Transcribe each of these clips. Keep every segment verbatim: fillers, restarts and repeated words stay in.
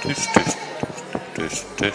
Dus, dus, dus, dus.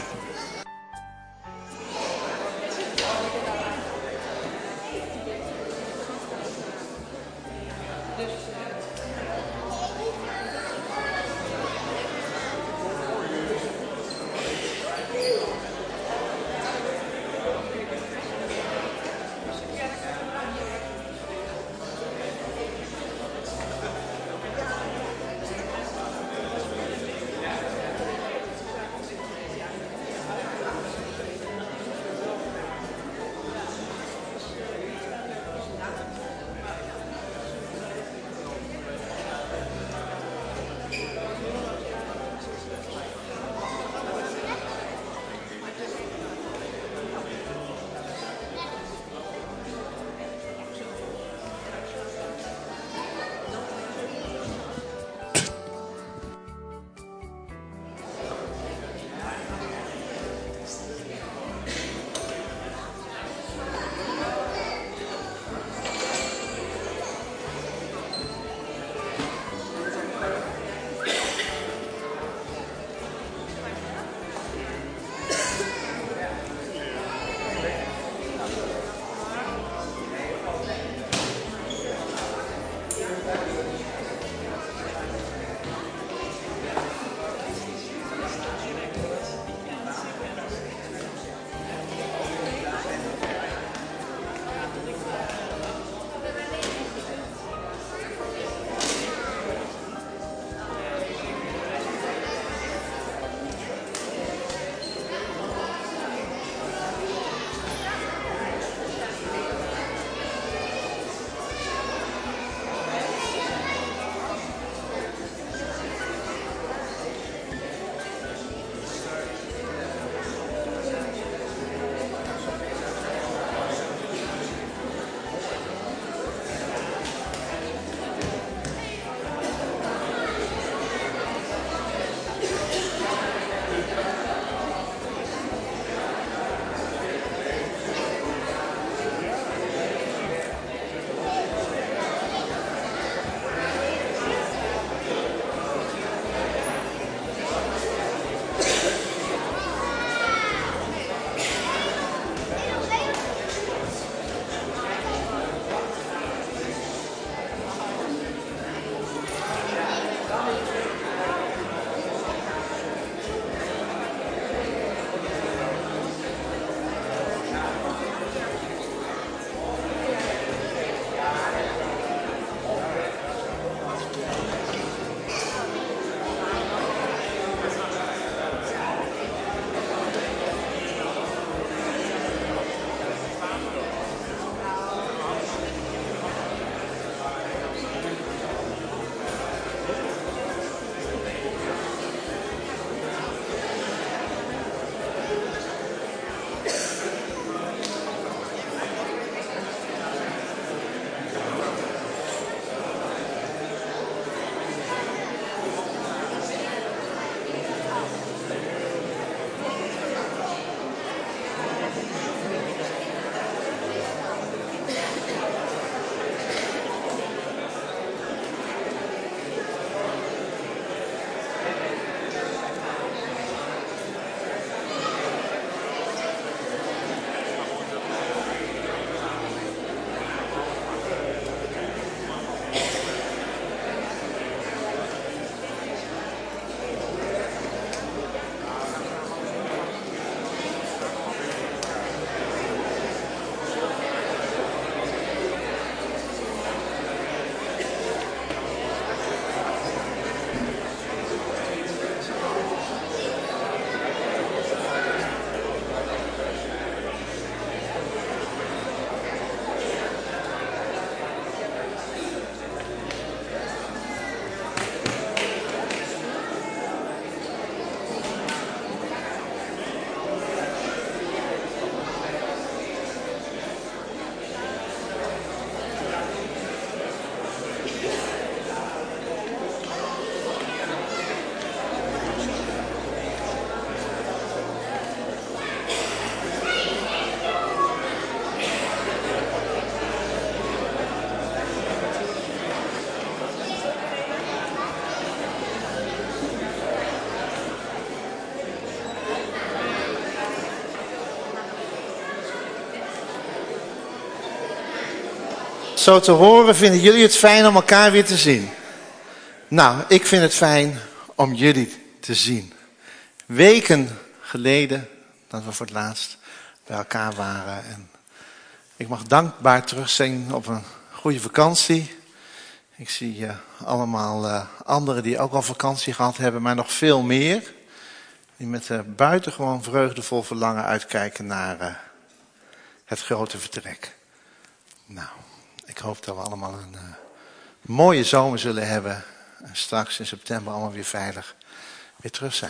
zo te horen vinden jullie het fijn om elkaar weer te zien. Nou, ik vind het fijn om jullie te zien. Weken geleden dat we voor het laatst bij elkaar waren. En ik mag dankbaar terugzien op een goede vakantie. Ik zie uh, allemaal uh, anderen die ook al vakantie gehad hebben, maar nog veel meer. Die met uh, buitengewoon vreugdevol verlangen uitkijken naar uh, het grote vertrek. Nou, ik hoop dat we allemaal een uh, mooie zomer zullen hebben. En straks in september allemaal weer veilig weer terug zijn.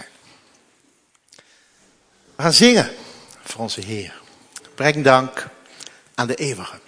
We gaan zingen voor onze Heer. Breng dank aan de Eeuwige.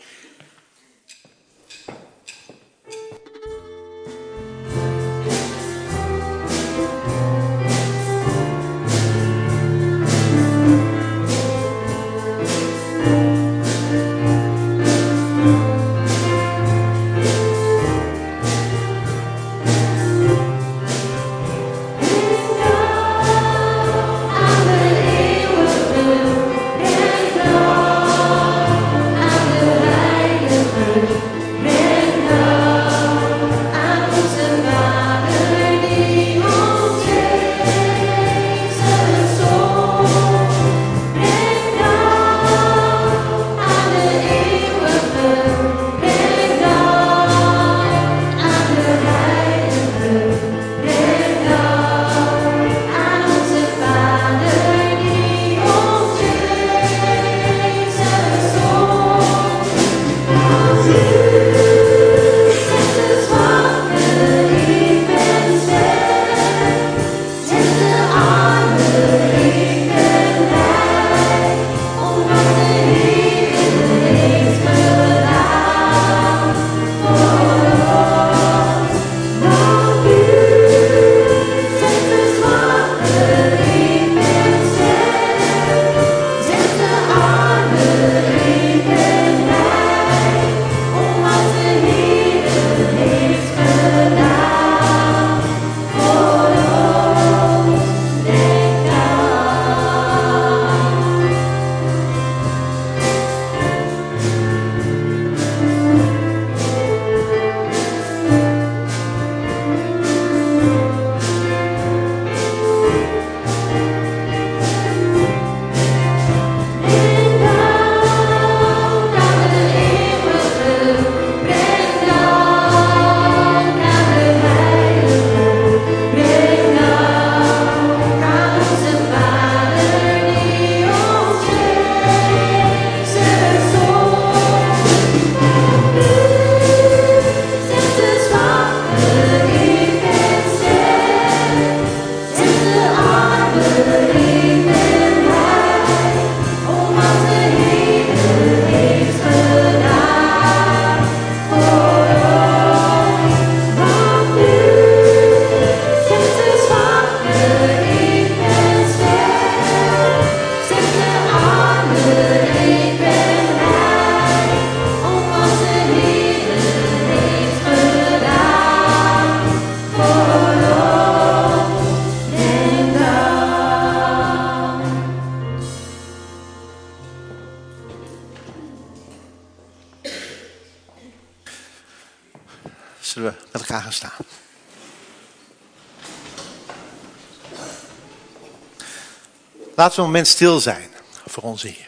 Zullen we met elkaar gaan staan. Laten we een moment stil zijn voor onze Heer.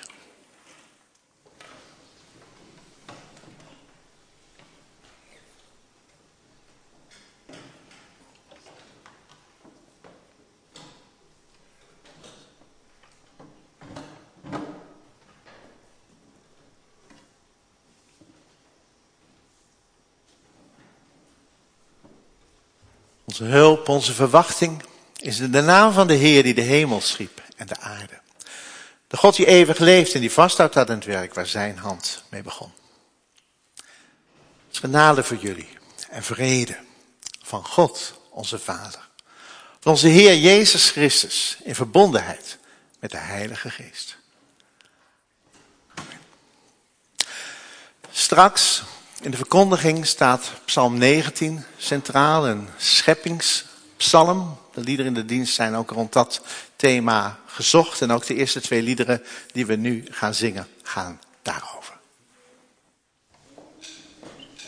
Onze hulp, onze verwachting is in de naam van de Heer die de hemel schiep en de aarde. De God die eeuwig leeft en die vasthoudt aan het werk waar zijn hand mee begon. Het is genade voor jullie en vrede van God, onze Vader. Van onze Heer Jezus Christus in verbondenheid met de Heilige Geest. Amen. Straks in de verkondiging staat Psalm negentien centraal, een scheppingspsalm. De liederen in de dienst zijn ook rond dat thema gezocht. En ook de eerste twee liederen die we nu gaan zingen, gaan daarover.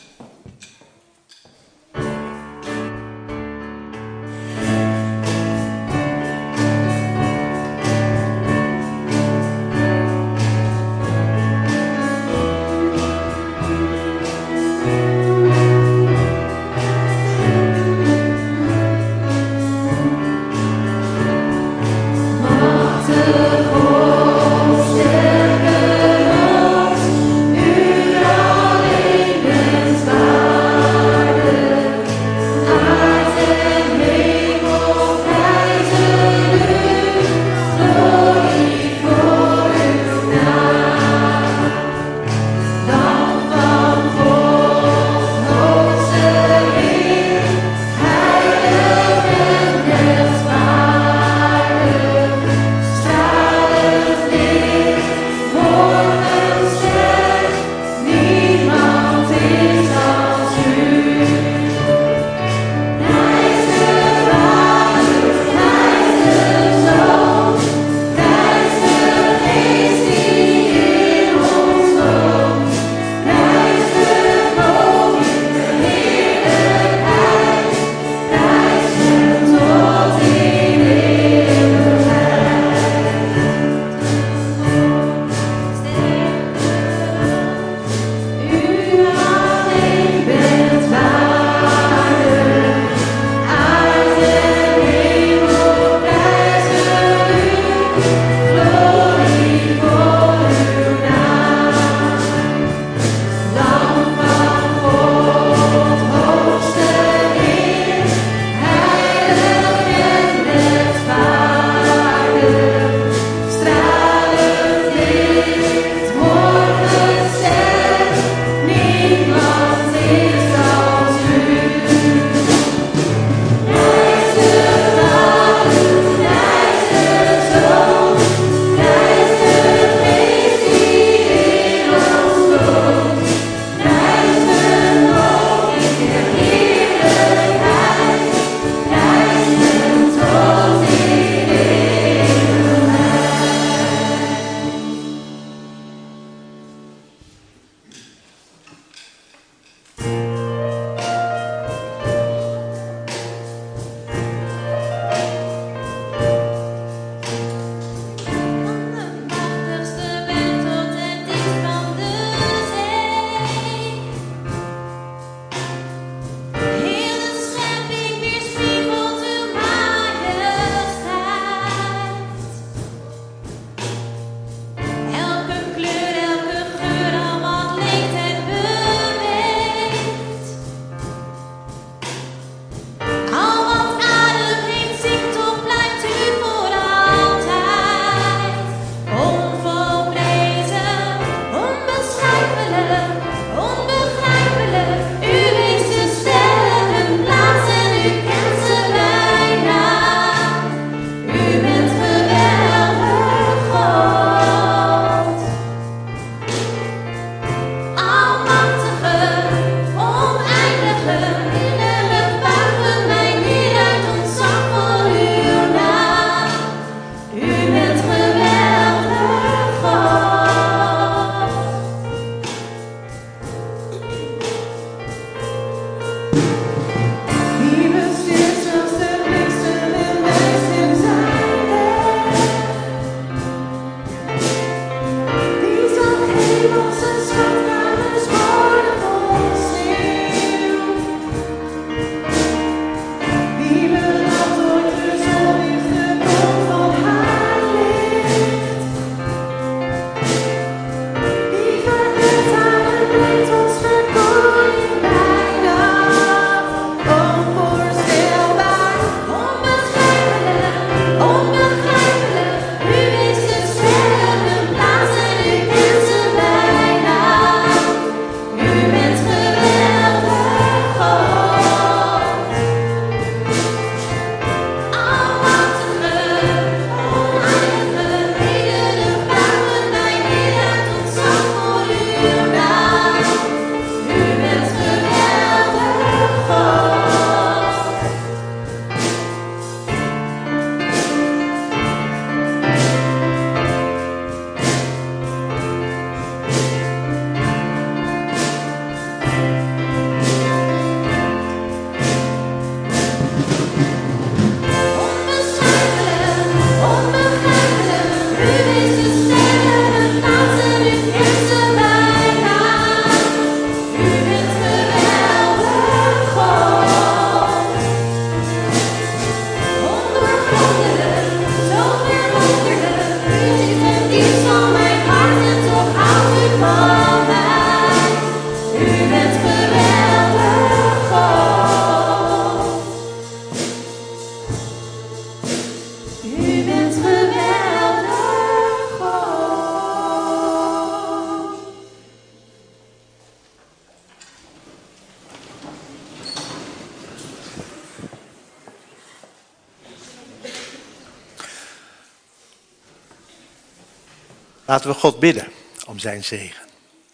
Laten we God bidden om zijn zegen.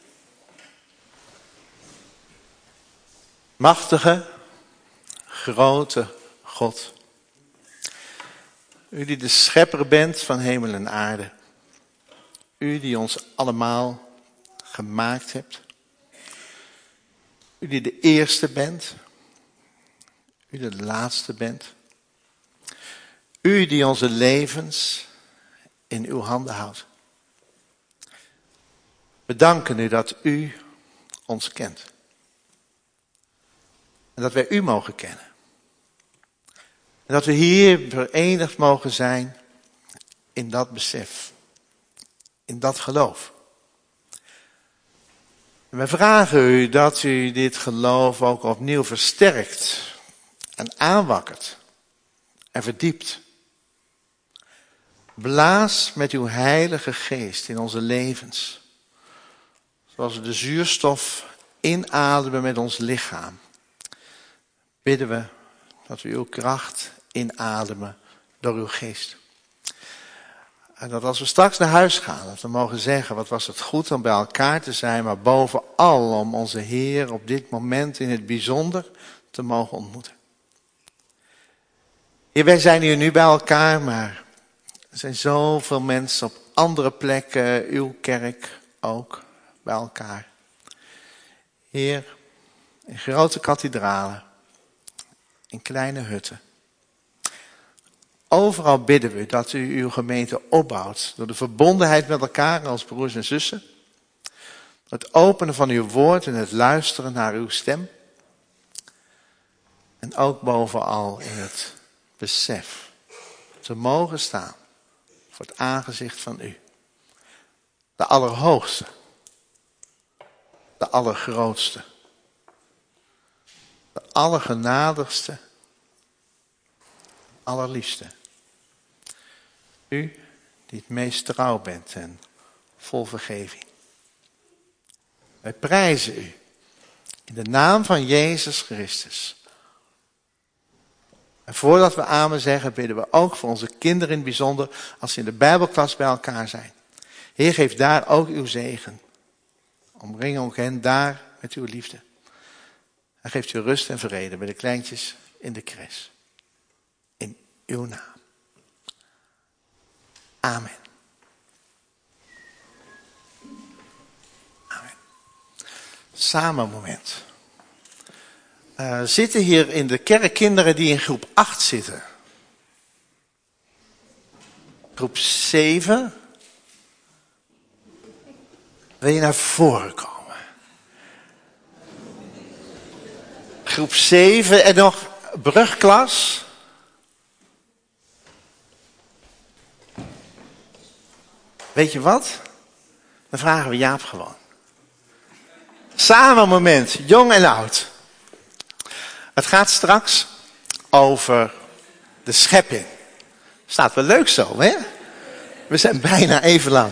Machtige, grote God. U die de schepper bent van hemel en aarde. U die ons allemaal gemaakt hebt. U die de eerste bent. U die de laatste bent. U die onze levens in uw handen houdt. We danken u dat u ons kent. En dat wij u mogen kennen. En dat we hier verenigd mogen zijn in dat besef. In dat geloof. En we vragen u dat u dit geloof ook opnieuw versterkt. En aanwakkert. En verdiept. Blaas met uw heilige geest in onze levens. Zoals we de zuurstof inademen met ons lichaam. Bidden we dat we uw kracht inademen door uw geest. En dat als we straks naar huis gaan, dat we mogen zeggen, wat was het goed om bij elkaar te zijn, maar bovenal om onze Heer op dit moment in het bijzonder te mogen ontmoeten. Heer, wij zijn hier nu bij elkaar, maar er zijn zoveel mensen op andere plekken, uw kerk ook, bij elkaar. Heer, in grote kathedralen, in kleine hutten. Overal bidden we dat u uw gemeente opbouwt door de verbondenheid met elkaar als broers en zussen. Het openen van uw woord en het luisteren naar uw stem. En ook bovenal in het besef te mogen staan voor het aangezicht van u. De Allerhoogste. De Allergrootste. De Allergenadigste. Allerliefste. U die het meest trouw bent en vol vergeving. Wij prijzen u in de naam van Jezus Christus. En voordat we amen zeggen, bidden we ook voor onze kinderen in het bijzonder, als ze in de Bijbelklas bij elkaar zijn. Heer, geef daar ook uw zegen. Omring ook hen daar met uw liefde. En geeft u rust en vrede bij de kleintjes in de crash. In uw naam. Amen. Amen. Samen moment. Uh, zitten hier in de kerk kinderen die in groep acht zitten. Groep zeven. Wil je naar voren komen? Groep zeven en nog brugklas. Weet je wat? Dan vragen we Jaap gewoon. Samen moment, jong en oud. Het gaat straks over de schepping. Staat wel leuk zo, hè? We zijn bijna even lang.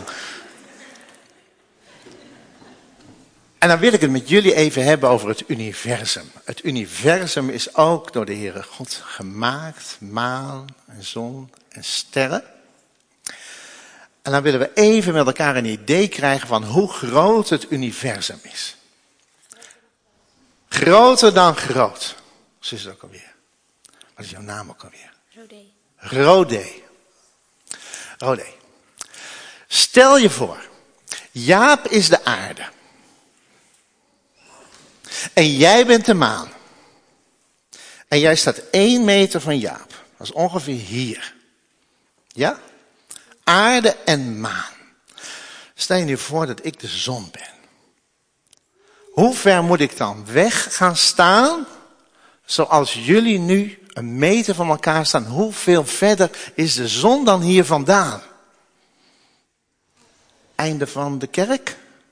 En dan wil ik het met jullie even hebben over het universum. Het universum is ook door de Heere God gemaakt. Maan en zon en sterren. En dan willen we even met elkaar een idee krijgen van hoe groot het universum is. Groter dan groot. Zo is het ook alweer. Wat is jouw naam ook alweer? Rodé. Rodé. Rodé. Stel je voor, Jaap is de aarde. En jij bent de maan. En jij staat één meter van Jaap. Dat is ongeveer hier. Ja? Aarde en maan. Stel je nu voor dat ik de zon ben. Hoe ver moet ik dan weg gaan staan? Zoals jullie nu een meter van elkaar staan. Hoeveel verder is de zon dan hier vandaan? Einde van de kerk?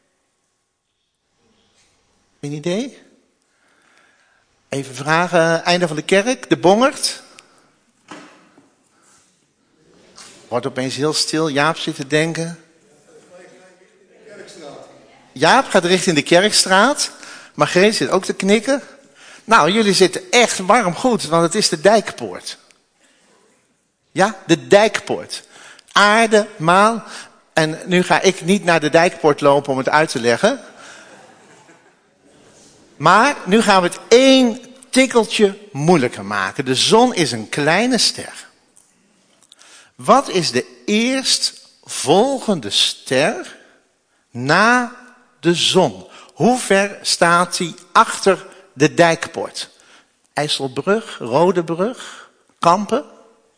Geen idee? Even vragen, einde van de kerk, de Bongerd. Wordt opeens heel stil, Jaap zit te denken. Jaap gaat richting de Kerkstraat. Margreet zit ook te knikken. Nou, jullie zitten echt warm goed, want het is de Dijkpoort. Ja, de Dijkpoort. Aarde, maan. En nu ga ik niet naar de dijkpoort lopen om het uit te leggen. Maar nu gaan we het één tikkeltje moeilijker maken. De zon is een kleine ster. Wat is de eerstvolgende ster na de zon? Hoe ver staat die achter de dijkpoort? IJsselbrug, Rodebrug, Kampen?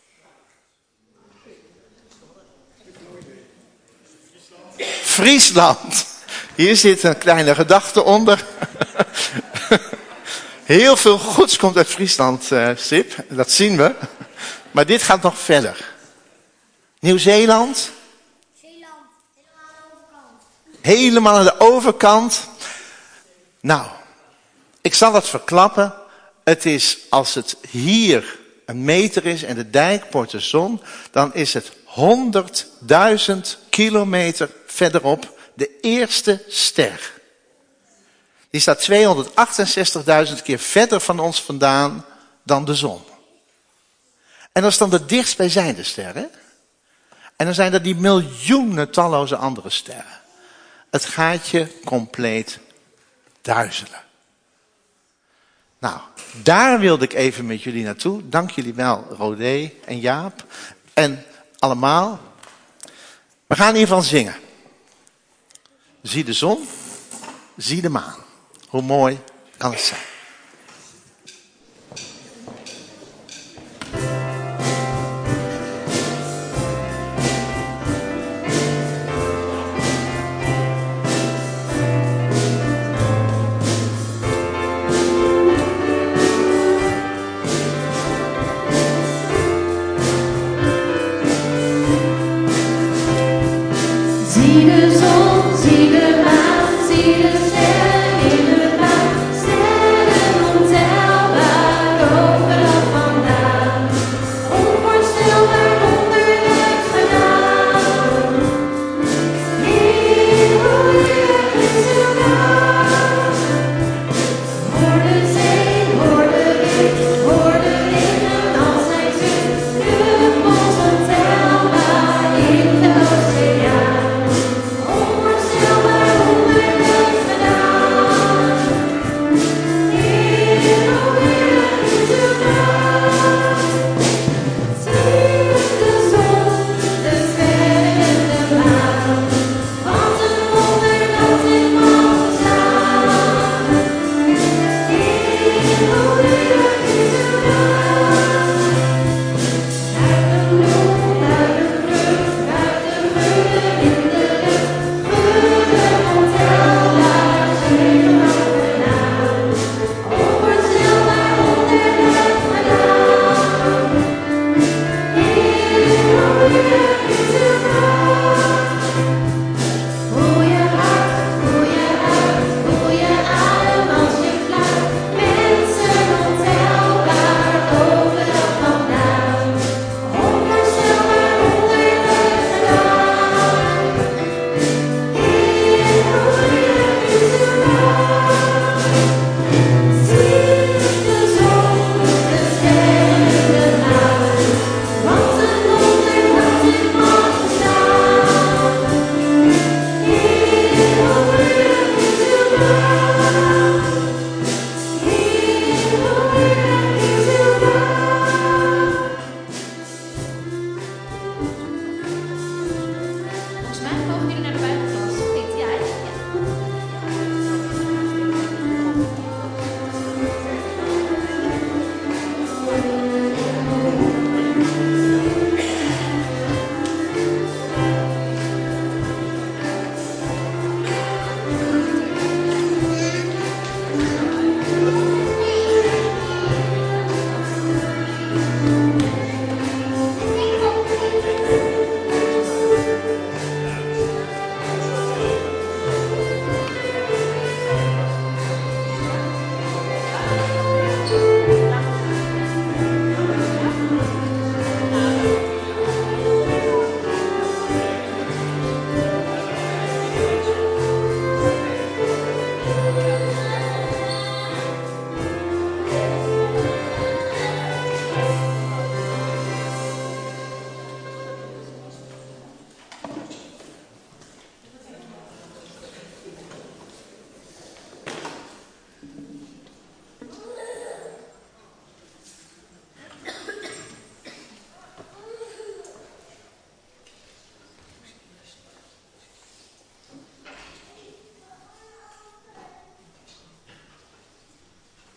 Friesland. Hier zit een kleine gedachte onder. Heel veel goeds komt uit Friesland, uh, Sip. Dat zien we. Maar dit gaat nog verder. Nieuw-Zeeland. Zeeland, helemaal aan de overkant. Helemaal aan de overkant. Nou, ik zal het verklappen. Het is, als het hier een meter is en de dijkpoort de zon, dan is het honderdduizend kilometer verderop de eerste ster. Die staat tweehonderdachtenzestigduizend keer verder van ons vandaan dan de zon. En dat is dan de dichtstbijzijnde ster, hè? En dan zijn er die miljoenen talloze andere sterren. Het gaat je compleet duizelen. Nou, daar wilde ik even met jullie naartoe. Dank jullie wel, Rodé en Jaap. En allemaal. We gaan in ieder geval zingen. Zie de zon, zie de maan. Hoe mooi kan het zijn? Zie de zon, zie de maan, zie de sterren in de baan. Sterren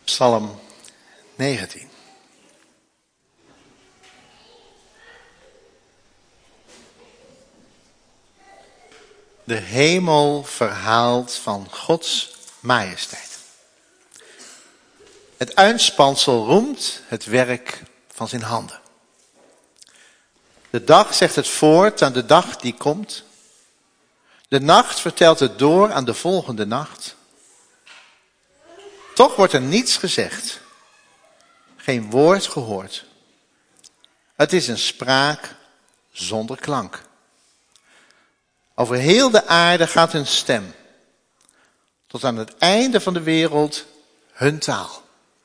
Psalm negentien. De hemel verhaalt van Gods majesteit. Het uitspansel roemt het werk van zijn handen. De dag zegt het voort aan de dag die komt. De nacht vertelt het door aan de volgende nacht. Toch wordt er niets gezegd. Geen woord gehoord. Het is een spraak zonder klank. Over heel de aarde gaat hun stem. Tot aan het einde van de wereld hun taal.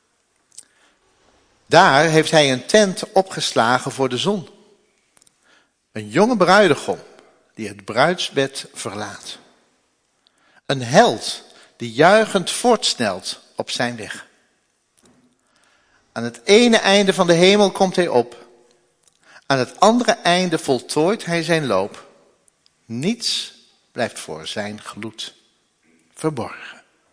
Daar heeft hij een tent opgeslagen voor de zon. Een jonge bruidegom die het bruidsbed verlaat. Een held die juichend voortsnelt op zijn weg. Aan het ene einde van de hemel komt hij op. Aan het andere einde voltooit hij zijn loop. Niets blijft voor zijn gloed verborgen.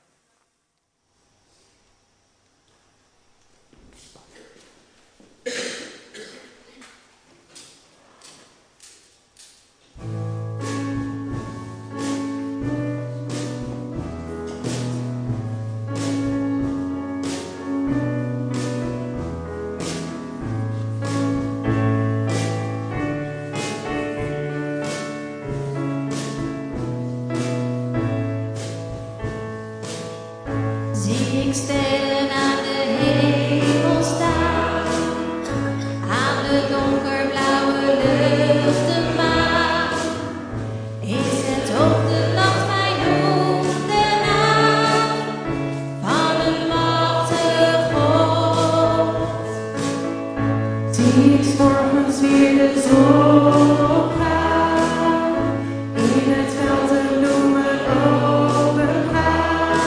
Sterren aan de hemel staan, aan de donkerblauwe lucht de maan. Is het ook de nacht mij noemt de naam van een machtig God? Zie ik 's morgens weer de zon opgaan, in het veld de bloemen overgaan.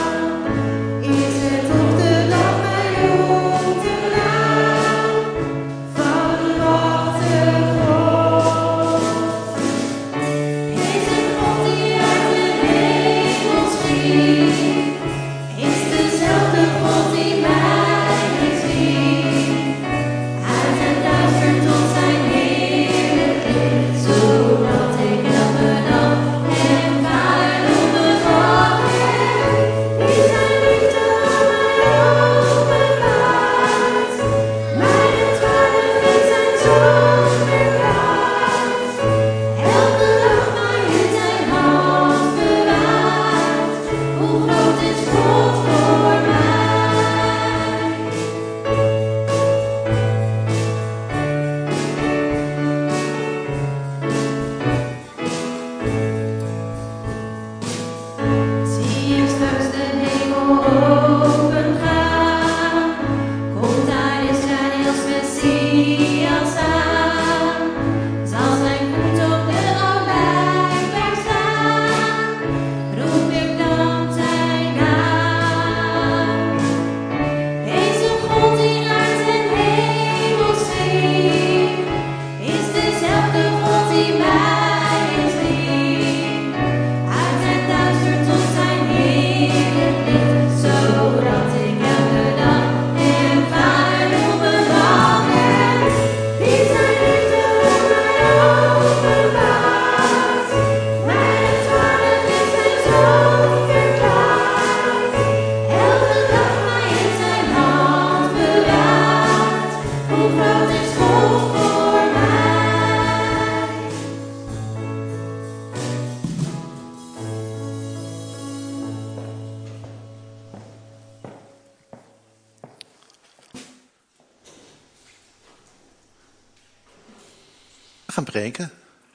Gaan preken.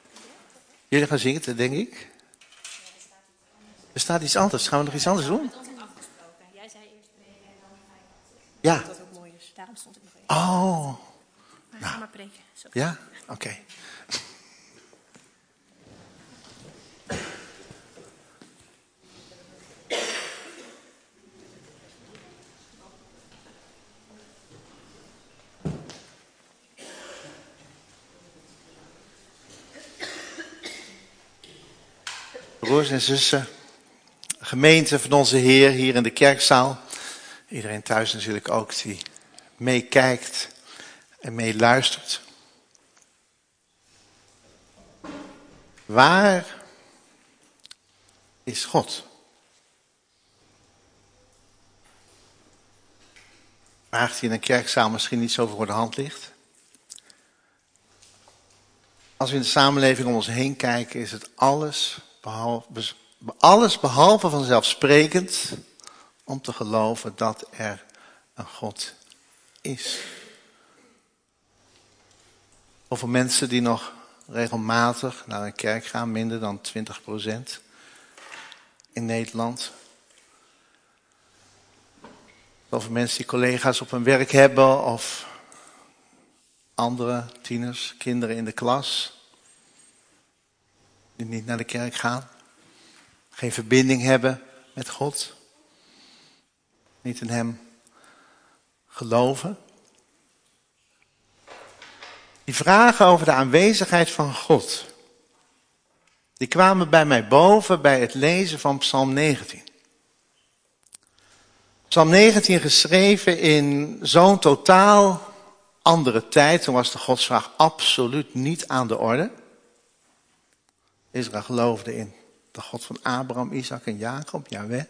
Jullie gaan zingen, denk ik. Er staat iets anders. Gaan we nog iets anders doen? Jij zei eerst. Ja. Dat ook mooi is. Daarom stond ik nog even. Oh. Maar Nou. ga maar preken. Zo. Ja? Oké. Okay. Broers en zussen, gemeente van onze Heer hier in de kerkzaal, Iedereen thuis natuurlijk ook die meekijkt en meeluistert. Waar is God? Vraag die in een kerkzaal misschien niet zo voor de hand ligt. Als we in de samenleving om ons heen kijken, is het alles behalve, alles behalve vanzelfsprekend om te geloven dat er een God is. Over mensen die nog regelmatig naar een kerk gaan, minder dan twintig procent in Nederland. Over mensen die collega's op hun werk hebben of andere tieners, kinderen in de klas die niet naar de kerk gaan, geen verbinding hebben met God, niet in Hem geloven. Die vragen over de aanwezigheid van God, die kwamen bij mij boven bij het lezen van Psalm negentien. Psalm negentien geschreven in zo'n totaal andere tijd. Toen was de godsvraag absoluut niet aan de orde. Israël geloofde in de God van Abraham, Isaac en Jacob, Jahweh.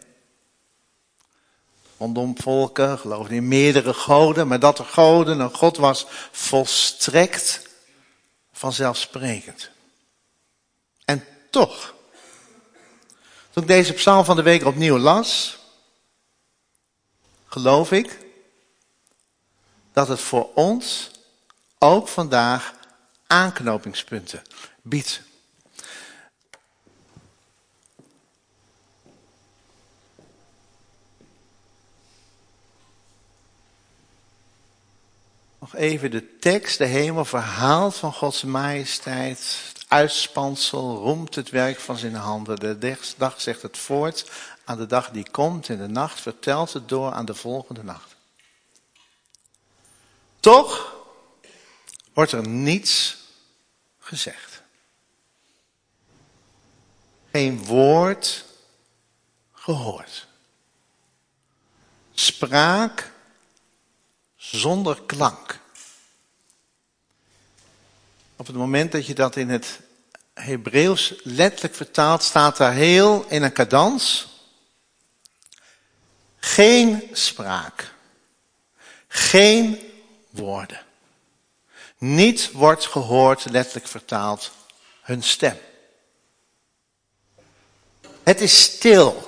Rondom volken geloofden in meerdere goden, maar dat er goden een God was volstrekt vanzelfsprekend. En toch, toen ik deze psalm van de week opnieuw las, geloof ik dat het voor ons ook vandaag aanknopingspunten biedt. Nog even de tekst, de hemel verhaalt van Gods majesteit, het uitspansel roemt het werk van zijn handen. De dag zegt het voort aan de dag die komt en de nacht vertelt het door aan de volgende nacht. Toch wordt er niets gezegd. Geen woord gehoord. Spraak zonder klank. Op het moment dat je dat in het Hebreeuws letterlijk vertaalt, staat daar heel in een cadans. Geen spraak. Geen woorden. Niet wordt gehoord, letterlijk vertaald, hun stem. Het is stil.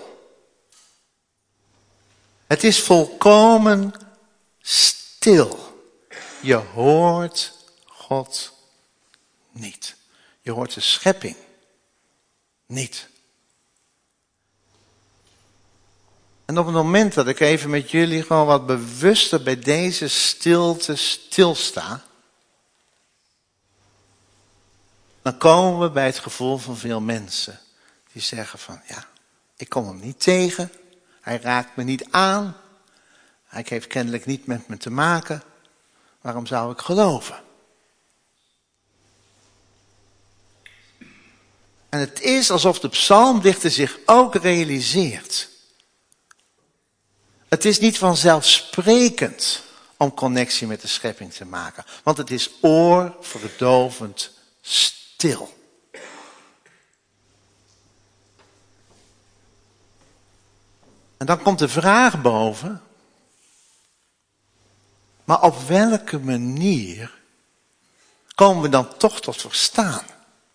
Het is volkomen stil. Je hoort God niet. Je hoort de schepping niet. En op het moment dat ik even met jullie gewoon wat bewuster bij deze stilte stilsta, dan komen we bij het gevoel van veel mensen die zeggen van, ja, ik kom hem niet tegen, hij raakt me niet aan, hij heeft kennelijk niet met me te maken, waarom zou ik geloven? En het is alsof de psalmdichter zich ook realiseert. Het is niet vanzelfsprekend om connectie met de schepping te maken. Want het is oorverdovend stil. En dan komt de vraag boven. Maar op welke manier komen we dan toch tot verstaan?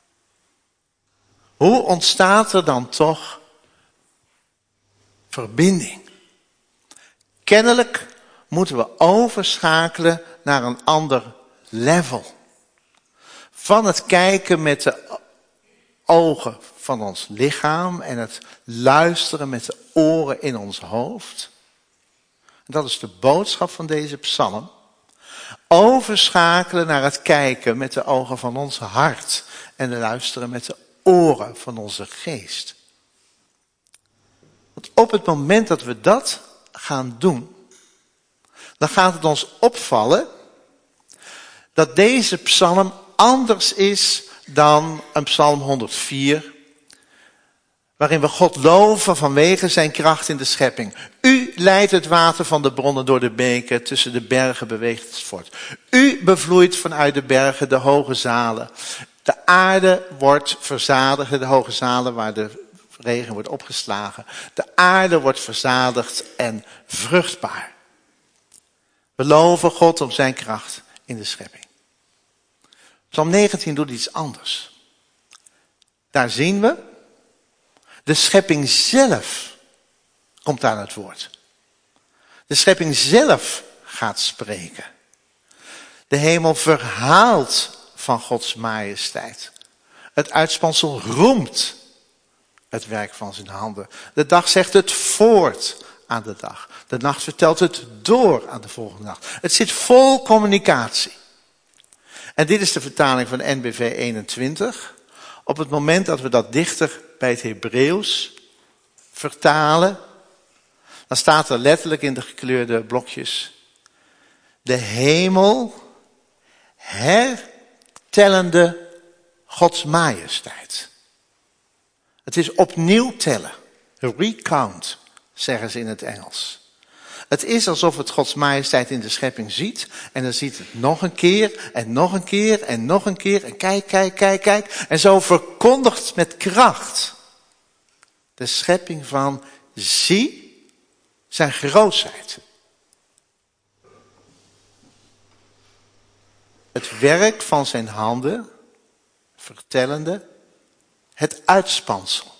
Hoe ontstaat er dan toch verbinding? Kennelijk moeten we overschakelen naar een ander level. Van het kijken met de ogen van ons lichaam en het luisteren met de oren in ons hoofd. En dat is de boodschap van deze psalm. Overschakelen naar het kijken met de ogen van ons hart en luisteren met de oren van onze geest. Want op het moment dat we dat gaan doen, dan gaat het ons opvallen dat deze psalm anders is dan een psalm honderdvier, waarin we God loven vanwege zijn kracht in de schepping. U leidt het water van de bronnen door de beken, tussen de bergen beweegt het voort. U bevloeit vanuit de bergen de hoge zalen. De aarde wordt verzadigd, de hoge zalen waar de regen wordt opgeslagen. De aarde wordt verzadigd en vruchtbaar. We loven God om zijn kracht in de schepping. Psalm negentien doet iets anders. Daar zien we, de schepping zelf komt aan het woord. De schepping zelf gaat spreken. De hemel verhaalt van Gods majesteit. Het uitspansel roemt het werk van zijn handen. De dag zegt het voort aan de dag. De nacht vertelt het door aan de volgende nacht. Het zit vol communicatie. En dit is de vertaling van N B V eenentwintig. Op het moment dat we dat dichter bij het Hebreeuws vertalen, dan staat er letterlijk in de gekleurde blokjes: de hemel hertellende Gods majesteit. Het is opnieuw tellen. Recount, zeggen ze in het Engels. Het is alsof het Gods majesteit in de schepping ziet. En dan ziet het nog een keer en nog een keer en nog een keer. En kijk, kijk, kijk, kijk. En zo verkondigt met kracht de schepping van: zie zijn grootheid. Het werk van zijn handen, vertellende, het uitspansel.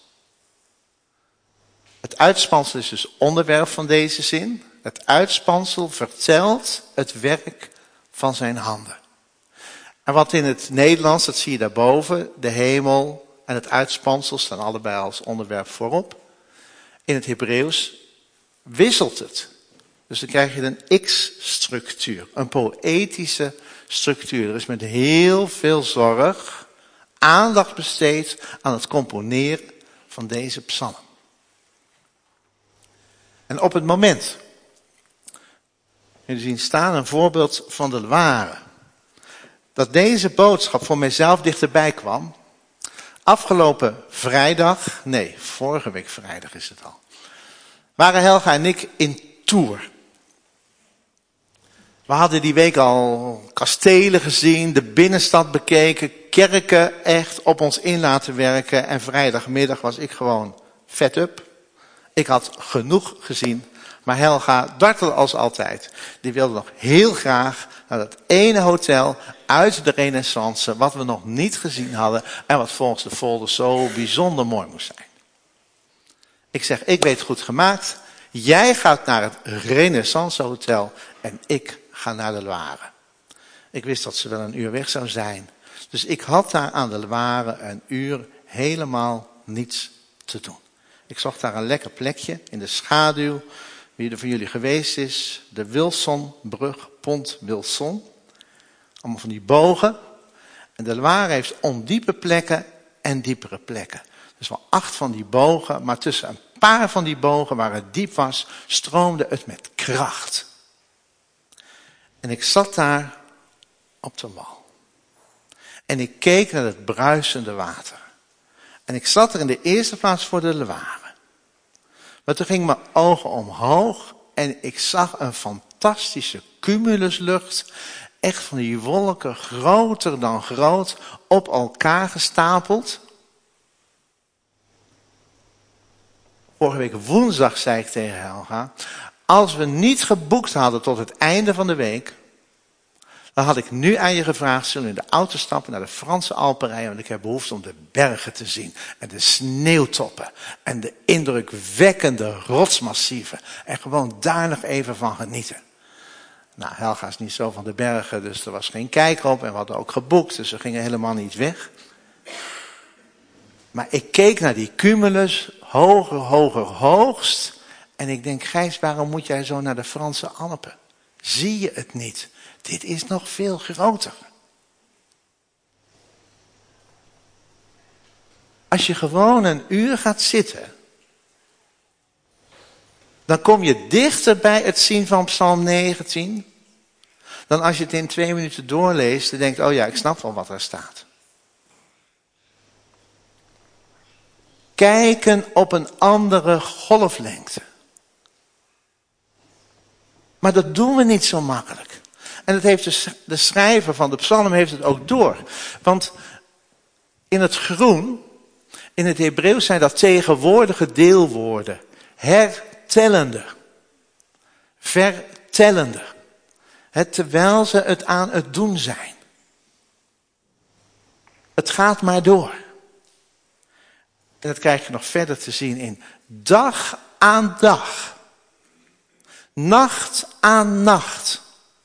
Het uitspansel is dus onderwerp van deze zin. Het uitspansel vertelt het werk van zijn handen. En wat in het Nederlands, dat zie je daarboven, de hemel en het uitspansel staan allebei als onderwerp voorop. In het Hebreeuws wisselt het. Dus dan krijg je een X-structuur, een poëtische structuur. Er is met heel veel zorg aandacht besteed aan het componeren van deze psalm. En op het moment, jullie zien staan een voorbeeld van de Loire, dat deze boodschap voor mijzelf dichterbij kwam. Afgelopen vrijdag, nee, vorige week vrijdag is het al, waren Helga en ik in Tours. We hadden die week al kastelen gezien, de binnenstad bekeken, kerken echt op ons in laten werken. En vrijdagmiddag was ik gewoon vet up. Ik had genoeg gezien, maar Helga dartelde als altijd. Die wilde nog heel graag naar dat ene hotel uit de Renaissance, wat we nog niet gezien hadden en wat volgens de folder zo bijzonder mooi moest zijn. Ik zeg, ik weet het goed gemaakt. Jij gaat naar het Renaissance Hotel en ik ga naar de Loire. Ik wist dat ze wel een uur weg zou zijn. Dus ik had daar aan de Loire een uur helemaal niets te doen. Ik zocht daar een lekker plekje in de schaduw. Wie er van jullie geweest is, de Wilsonbrug, Pont Wilson. Allemaal van die bogen. En de Loire heeft ondiepe plekken en diepere plekken. Dus wel acht van die bogen, maar tussen een paar van die bogen waar het diep was, stroomde het met kracht. En ik zat daar op de wal. En ik keek naar het bruisende water. En ik zat er in de eerste plaats voor de Loire. Maar toen gingen mijn ogen omhoog en ik zag een fantastische cumuluslucht. Echt van die wolken, groter dan groot, op elkaar gestapeld. Vorige week woensdag zei ik tegen Helga, als we niet geboekt hadden tot het einde van de week, dan had ik nu aan je gevraagd, zullen we in de auto stappen naar de Franse Alpen rijden, want ik heb behoefte om de bergen te zien. En de sneeuwtoppen. En de indrukwekkende rotsmassieven. En gewoon daar nog even van genieten. Nou, Helga is niet zo van de bergen, dus er was geen kijk op. En we hadden ook geboekt, dus we gingen helemaal niet weg. Maar ik keek naar die cumulus, hoger, hoger, hoogst. En ik denk, Gijs, waarom moet jij zo naar de Franse Alpen? Zie je het niet? Dit is nog veel groter. Als je gewoon een uur gaat zitten, dan kom je dichter bij het zien van Psalm negentien, dan als je het in twee minuten doorleest en denkt, oh ja, ik snap wel wat er staat. kijken op een andere golflengte. Maar dat doen we niet zo makkelijk. En dat heeft de, de schrijver van de psalm heeft het ook door. Want in het groen, in het Hebreeuws zijn dat tegenwoordige deelwoorden. Hertellende. Vertellende. Het, terwijl ze het aan het doen zijn. Het gaat maar door. En dat krijg je nog verder te zien in dag aan dag. Nacht aan nacht.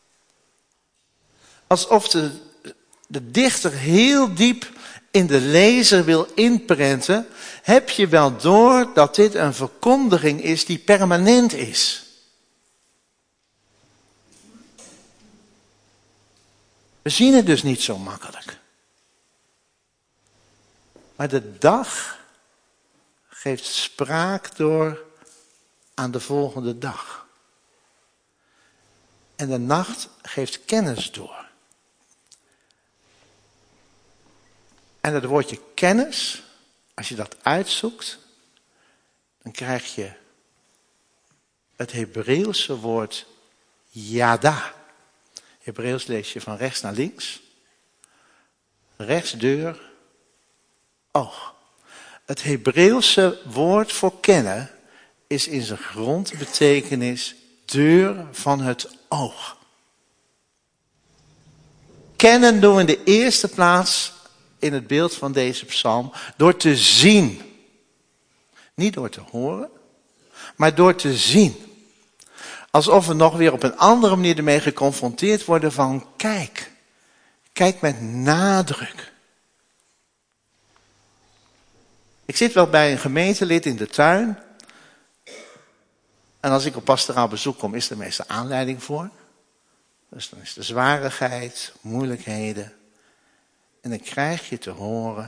Alsof de, de dichter heel diep in de lezer wil inprenten, heb je wel door dat dit een verkondiging is die permanent is. We zien het dus niet zo makkelijk. Maar de dag geeft spraak door aan de volgende dag. En de nacht geeft kennis door. En dat woordje kennis, als je dat uitzoekt, dan krijg je het Hebreeuwse woord yada. Hebreeuws lees je van rechts naar links. Rechts deur, oog. Het Hebreeuwse woord voor kennen is in zijn grondbetekenis deur van het oog. Kennen doen we in de eerste plaats in het beeld van deze psalm door te zien. Niet door te horen, maar door te zien. Alsof we nog weer op een andere manier ermee geconfronteerd worden van kijk. Kijk met nadruk. Ik zit wel bij een gemeentelid in de tuin. En als ik op pastoraal bezoek kom, is er meestal aanleiding voor. Dus dan is er zwarigheid, moeilijkheden. En dan krijg je te horen.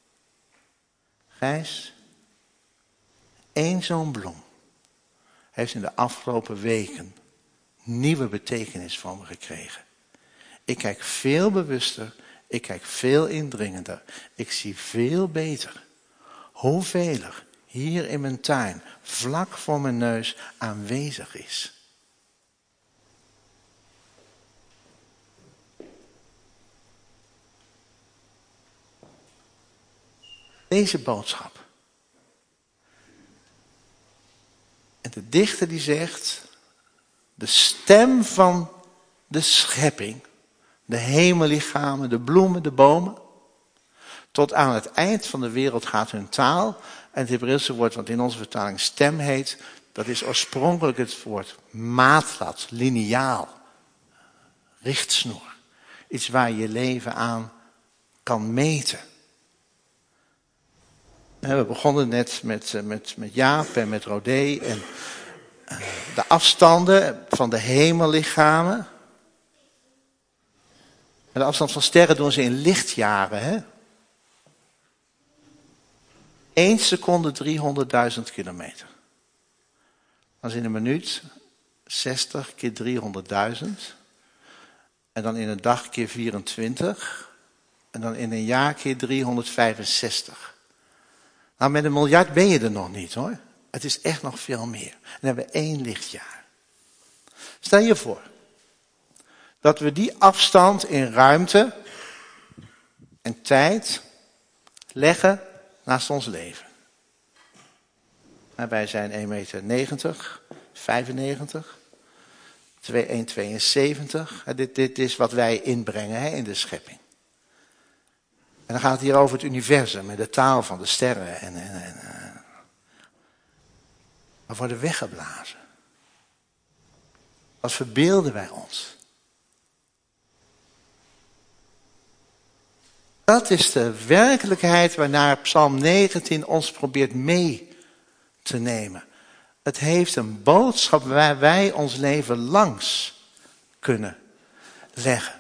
Gijs, één zo'n bloem heeft in de afgelopen weken nieuwe betekenis voor me gekregen. Ik kijk veel bewuster, ik kijk veel indringender. Ik zie veel beter hoeveel er hier in mijn tuin, vlak voor mijn neus, aanwezig is. Deze boodschap. En de dichter die zegt, de stem van de schepping, de hemellichamen, de bloemen, de bomen, tot aan het eind van de wereld gaat hun taal. En het Hebreeuwse woord wat in onze vertaling stem heet, dat is oorspronkelijk het woord maatlat, liniaal, richtsnoer. Iets waar je je leven aan kan meten. We begonnen net met, met, met Jaap en met Rodé en de afstanden van de hemellichamen. En de afstand van sterren doen ze in lichtjaren. Hè? Eén seconde driehonderdduizend kilometer. Dat is in een minuut zestig keer driehonderdduizend. En dan in een dag keer vierentwintig. En dan in een jaar keer driehonderdvijfenzestig. Nou, met een miljard ben je er nog niet hoor. Het is echt nog veel meer. En dan hebben we één lichtjaar. Stel je voor dat we die afstand in ruimte en tijd leggen naast ons leven. En wij zijn één meter negentig, vijfennegentig, één meter tweeënzeventig. Dit, dit is wat wij inbrengen hè, in de schepping. En dan gaat het hier over het universum en de taal van de sterren. En, en, en, uh, we worden weggeblazen. Wat verbeelden wij ons? Dat is de werkelijkheid waarnaar Psalm negentien ons probeert mee te nemen. Het heeft een boodschap waar wij ons leven langs kunnen leggen.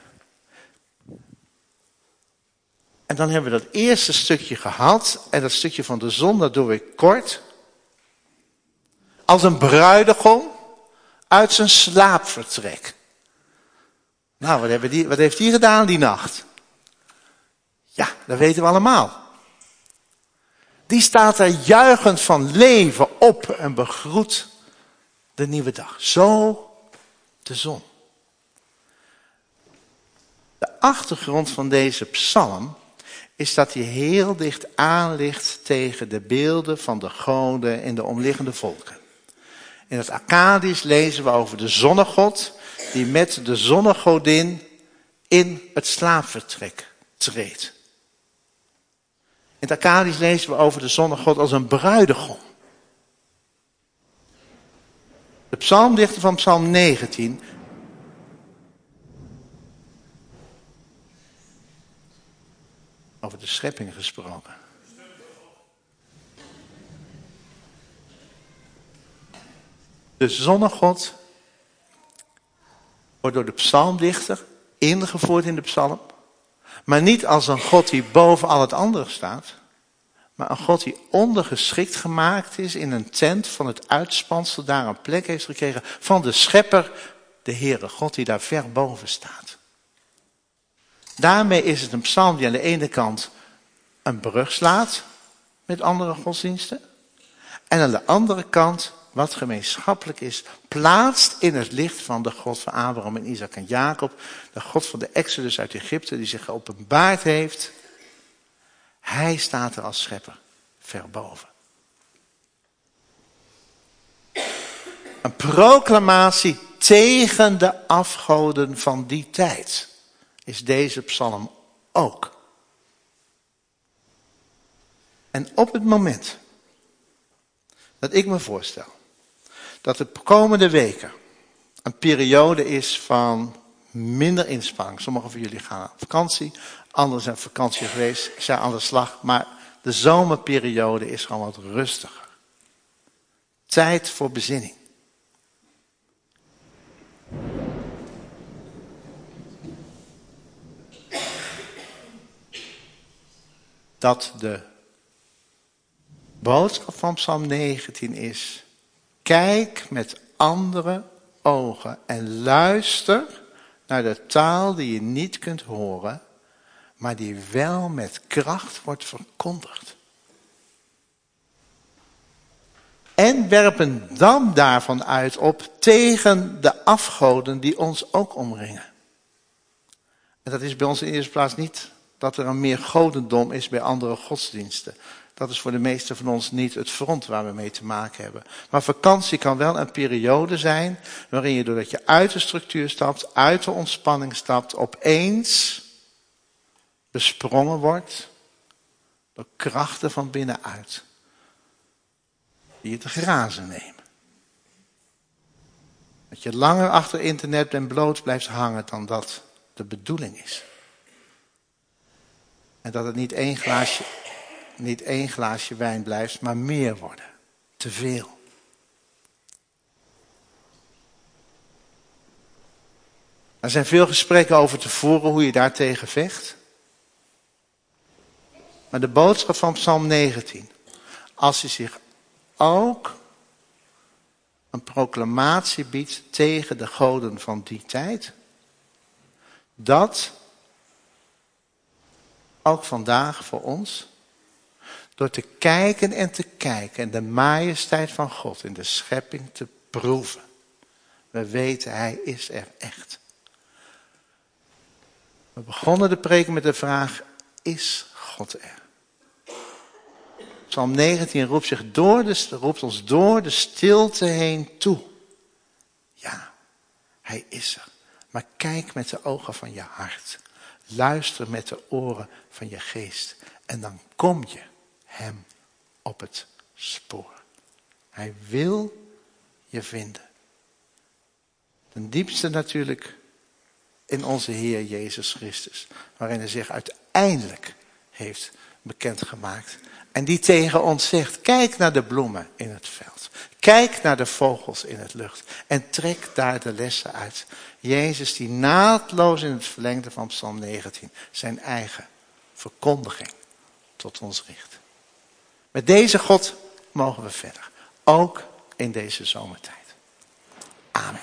En dan hebben we dat eerste stukje gehad. En dat stukje van de zon, dat doe ik kort. Als een bruidegom uit zijn slaapvertrek. Nou, wat, hebben die, wat heeft hij gedaan die nacht? Ja, dat weten we allemaal. Die staat er juichend van leven op en begroet de nieuwe dag. Zo de zon. De achtergrond van deze psalm is dat hij heel dicht aan ligt tegen de beelden van de goden in de omliggende volken. In het Akkadisch lezen we over de zonnegod die met de zonnegodin in het slaapvertrek treedt. In het Akkadisch lezen we over de zonnegod als een bruidegom. De psalmdichter van psalm negentien over de schepping gesproken. De zonnegod wordt door de psalmdichter ingevoerd in de psalm. Maar niet als een God die boven al het andere staat. Maar een God die ondergeschikt gemaakt is in een tent van het uitspansel. Daar een plek heeft gekregen van de schepper, de Heere God die daar ver boven staat. Daarmee is het een psalm die aan de ene kant een brug slaat met andere godsdiensten. En aan de andere kant, wat gemeenschappelijk is, plaatst in het licht van de God van Abraham en Isaac en Jacob. De God van de Exodus uit Egypte die zich geopenbaard heeft. Hij staat er als schepper ver boven. Een proclamatie tegen de afgoden van die tijd is deze psalm ook. En op het moment dat ik me voorstel dat de komende weken een periode is van minder inspanning. Sommigen van jullie gaan op vakantie, anderen zijn op vakantie geweest, zijn aan de slag. Maar de zomerperiode is gewoon wat rustiger. Tijd voor bezinning. Dat de boodschap van psalm negentien is: kijk met andere ogen en luister naar de taal die je niet kunt horen, maar die wel met kracht wordt verkondigd. En werpen dan daarvan uit op tegen de afgoden die ons ook omringen. En dat is bij ons in de eerste plaats niet dat er een meer godendom is bij andere godsdiensten. Dat is voor de meesten van ons niet het front waar we mee te maken hebben. Maar vakantie kan wel een periode zijn waarin je doordat je uit de structuur stapt, uit de ontspanning stapt, opeens besprongen wordt door krachten van binnenuit. Die je te grazen nemen. Dat je langer achter internet en bloot blijft hangen dan dat de bedoeling is. En dat het niet één glaasje, niet één glaasje wijn blijft, maar meer worden. Te veel. Er zijn veel gesprekken over te voeren hoe je daartegen vecht. Maar de boodschap van psalm negentien, als hij zich ook een proclamatie biedt tegen de goden van die tijd, dat ook vandaag voor ons, door te kijken en te kijken en de majesteit van God in de schepping te proeven. We weten, hij is er echt. We begonnen de preek met de vraag, is God er? Psalm negentien roept, zich door de, roept ons door de stilte heen toe. Ja, hij is er. Maar kijk met de ogen van je hart. Luister met de oren van je geest. En dan kom je hem op het spoor. Hij wil je vinden. Ten diepste natuurlijk in onze Heer Jezus Christus. Waarin hij zich uiteindelijk heeft bekendgemaakt. En die tegen ons zegt, kijk naar de bloemen in het veld. Kijk naar de vogels in het lucht. En trek daar de lessen uit. Jezus die naadloos in het verlengde van psalm negentien zijn eigen verkondiging tot ons richt. Met deze God mogen we verder. Ook in deze zomertijd. Amen.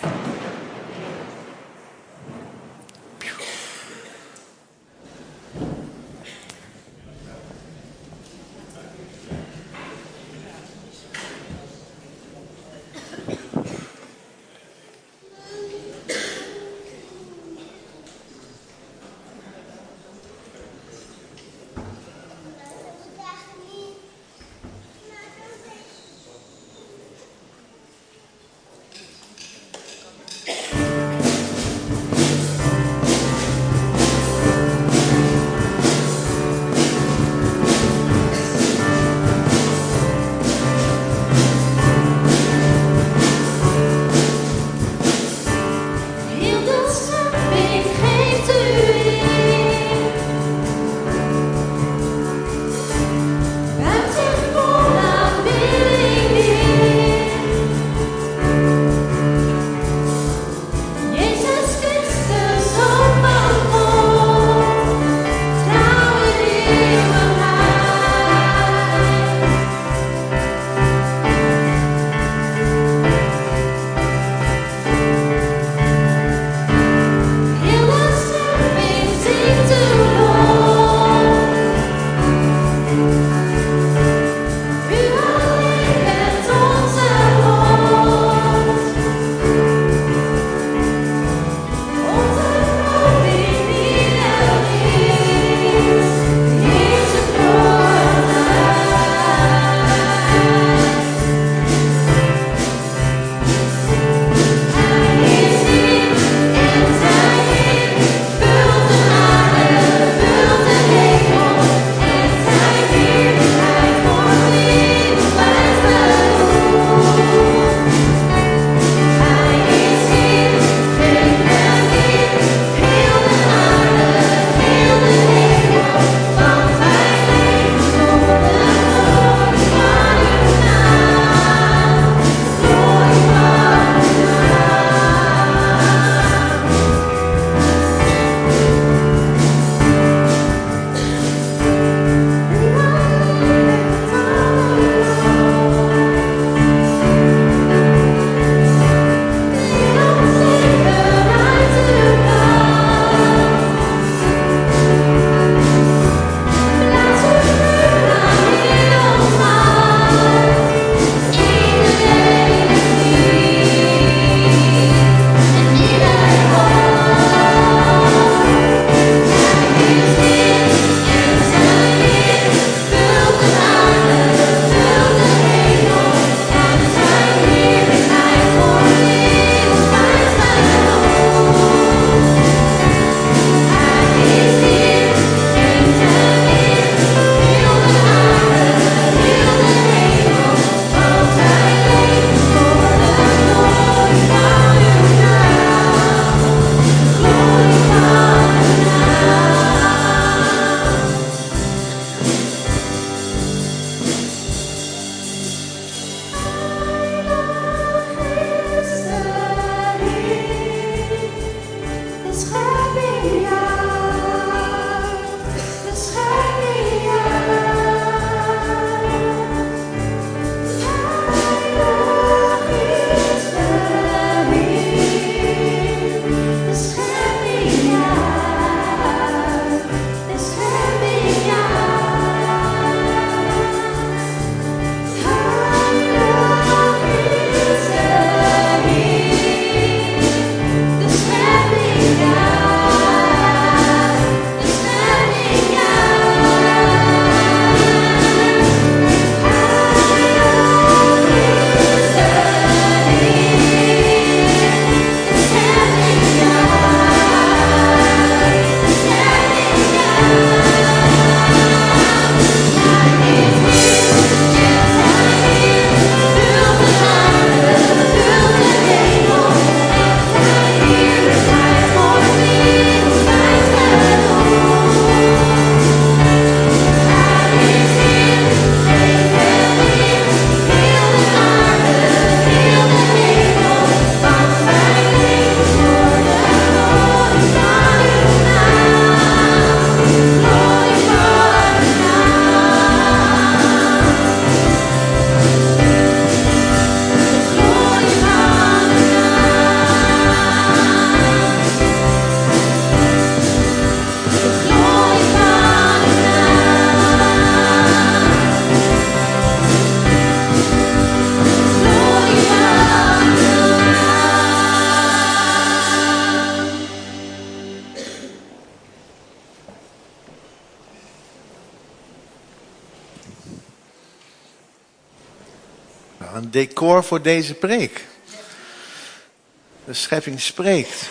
een decor voor deze preek. De schepping spreekt.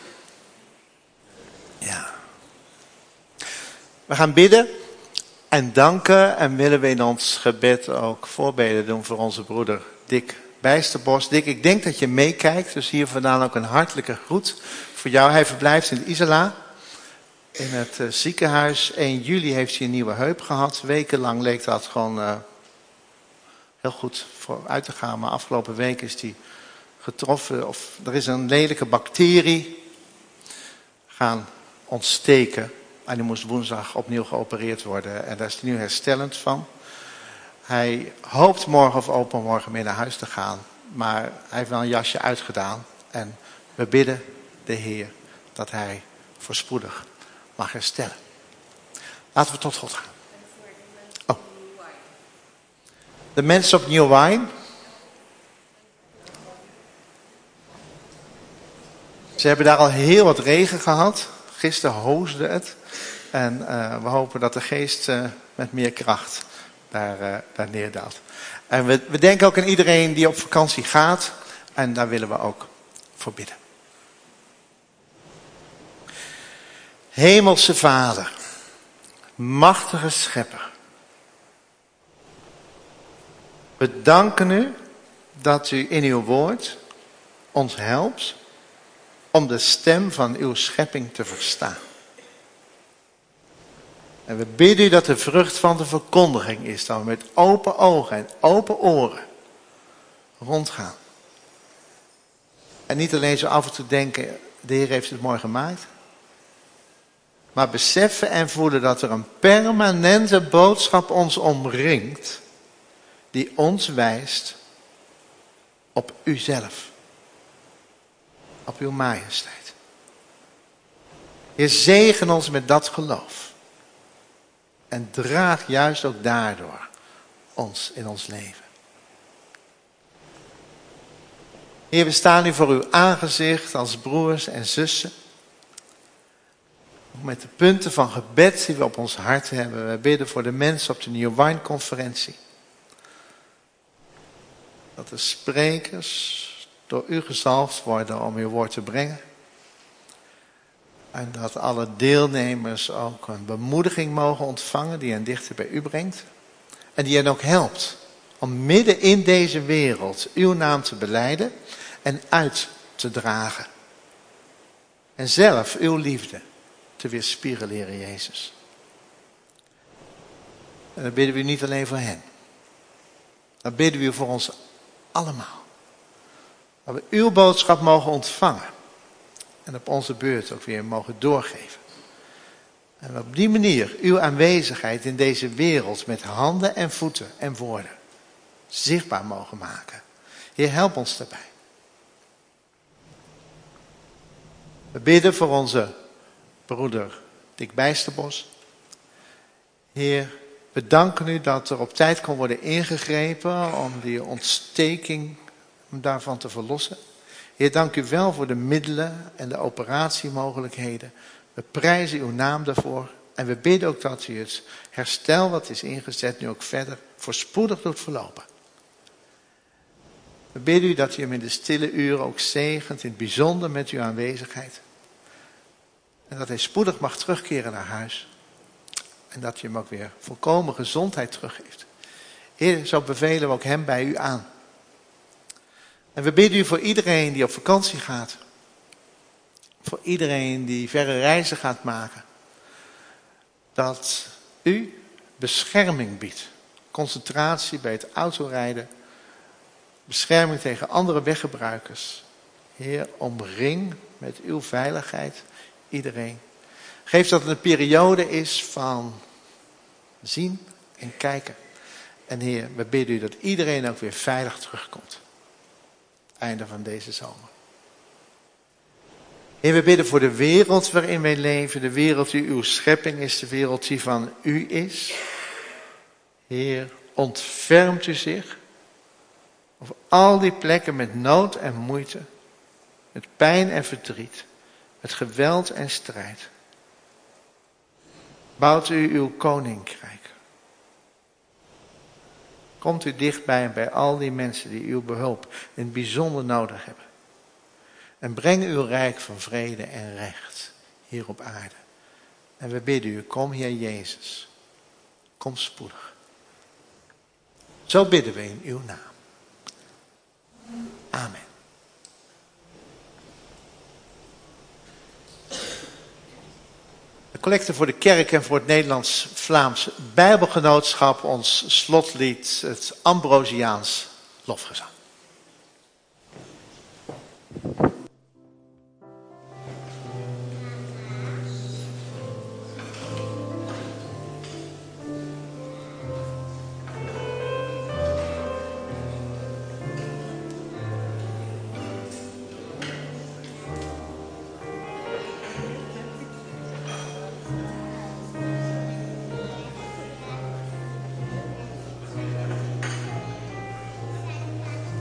Ja. We gaan bidden en danken en willen we in ons gebed ook voorbeden doen voor onze broeder Dick Bijsterbos. Dick, ik denk dat je meekijkt, dus hier vandaan ook een hartelijke groet voor jou. Hij verblijft in Isala, in het uh, ziekenhuis. één juli heeft hij een nieuwe heup gehad. Wekenlang leek dat gewoon uh, heel goed vooruit te gaan, maar afgelopen week is hij getroffen, of er is een lelijke bacterie gaan ontsteken. En die moest woensdag opnieuw geopereerd worden. En daar is hij nu herstellend van. Hij hoopt morgen of overmorgen mee naar huis te gaan. Maar hij heeft wel een jasje uitgedaan. En we bidden de Heer dat hij voorspoedig mag herstellen. Laten we tot God gaan. Oh. De mensen op New Wine. Ze hebben daar al heel wat regen gehad. Gisteren hoosde het. En uh, we hopen dat de geest uh, met meer kracht daar, uh, daar neerdaalt. En we, we denken ook aan iedereen die op vakantie gaat. En daar willen we ook voor bidden. Hemelse Vader, machtige Schepper. We danken u dat u in uw woord ons helpt om de stem van uw schepping te verstaan. En we bidden u dat de vrucht van de verkondiging is, dat we met open ogen en open oren rondgaan. En niet alleen zo af en toe denken, de Heer heeft het mooi gemaakt. Maar beseffen en voelen dat er een permanente boodschap ons omringt, die ons wijst op uzelf. Op uw majesteit. Heer, zegen ons met dat geloof. En draag juist ook daardoor ons in ons leven. Heer, we staan nu voor uw aangezicht als broers en zussen. Met de punten van gebed die we op ons hart hebben. We bidden voor de mensen op de New Wine conferentie. Dat de sprekers door u gezalfd worden om uw woord te brengen. En dat alle deelnemers ook een bemoediging mogen ontvangen die hen dichter bij u brengt. En die hen ook helpt om midden in deze wereld uw naam te belijden en uit te dragen. En zelf uw liefde te weerspiegelen, Heer Jezus. En dan bidden we u niet alleen voor hen. Dan bidden we u voor ons allemaal. Dat we uw boodschap mogen ontvangen. En op onze beurt ook weer mogen doorgeven. En op die manier uw aanwezigheid in deze wereld met handen en voeten en woorden zichtbaar mogen maken. Heer, help ons daarbij. We bidden voor onze broeder Dick Bijsterbos. Heer, we danken u dat er op tijd kon worden ingegrepen om die ontsteking om daarvan te verlossen. Heer, dank u wel voor de middelen en de operatiemogelijkheden. We prijzen uw naam daarvoor. En we bidden ook dat u het herstel wat is ingezet nu ook verder voorspoedig doet verlopen. We bidden u dat u hem in de stille uren ook zegent, in het bijzonder met uw aanwezigheid. En dat hij spoedig mag terugkeren naar huis. En dat u hem ook weer volkomen gezondheid teruggeeft. Heer, zo bevelen we ook hem bij u aan. En we bidden u voor iedereen die op vakantie gaat. Voor iedereen die verre reizen gaat maken. Dat u bescherming biedt. Concentratie bij het autorijden. Bescherming tegen andere weggebruikers. Heer, omring met uw veiligheid iedereen. Geef dat het een periode is van zien en kijken. En Heer, we bidden u dat iedereen ook weer veilig terugkomt. Einde van deze zomer. Heer, we bidden voor de wereld waarin wij leven. De wereld die uw schepping is. De wereld die van u is. Heer, ontfermt u zich. Over al die plekken met nood en moeite. Met pijn en verdriet. Met geweld en strijd. Bouwt u uw koninkrijk. Komt u dichtbij bij al die mensen die uw behulp in het bijzonder nodig hebben. En breng uw rijk van vrede en recht hier op aarde. En we bidden u, kom Heer Jezus. Kom spoedig. Zo bidden we in uw naam. Amen. De collecte voor de kerk en voor het Nederlands-Vlaams Bijbelgenootschap, ons slotlied, het Ambrosiaans lofgezang. Thank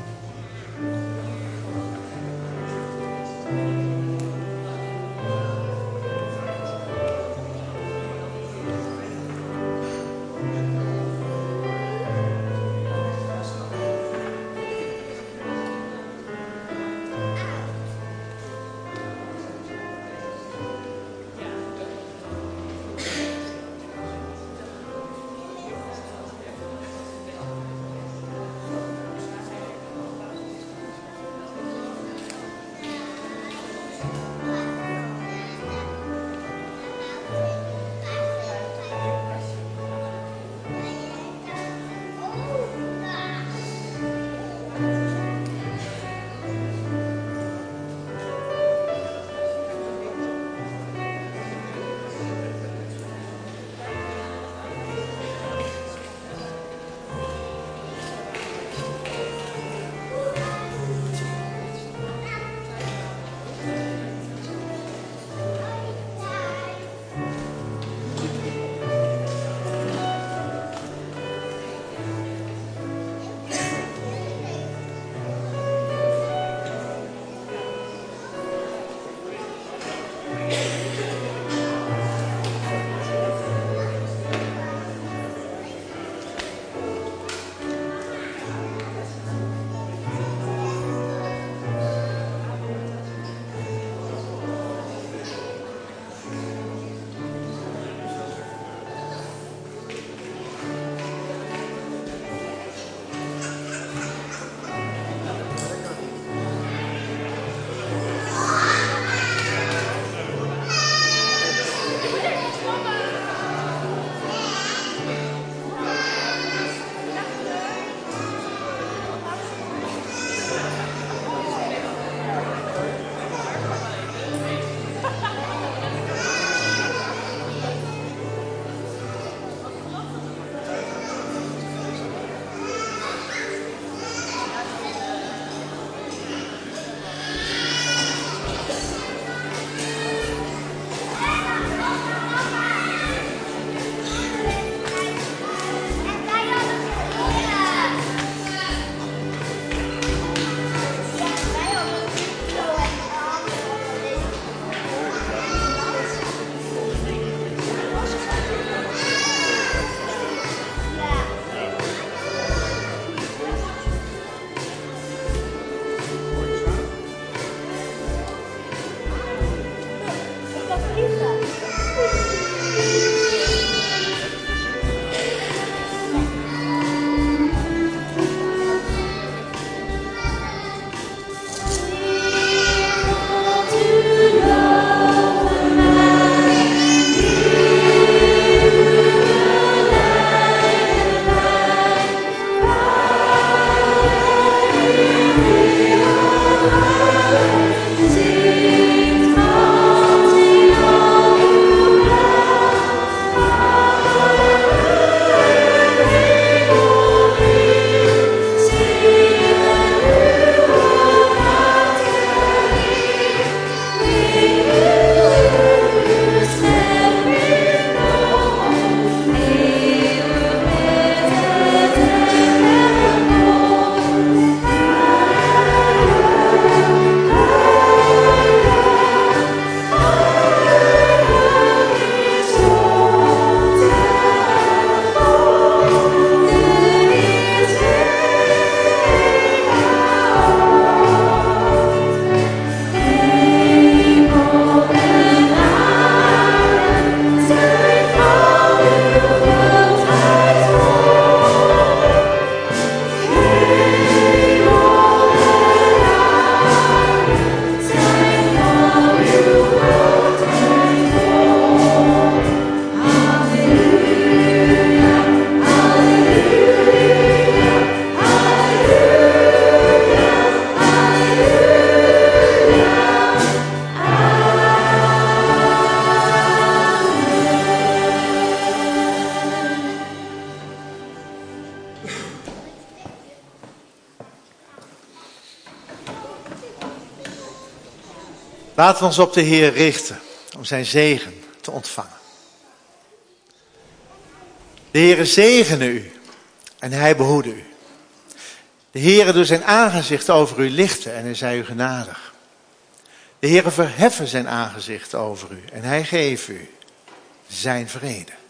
Laten we ons op de Heer richten om zijn zegen te ontvangen. De Heere zegene u en hij behoede u. De Heere doet zijn aangezicht over u lichten en hij zij u genadig. De Heere verheffen zijn aangezicht over u en hij geeft u zijn vrede.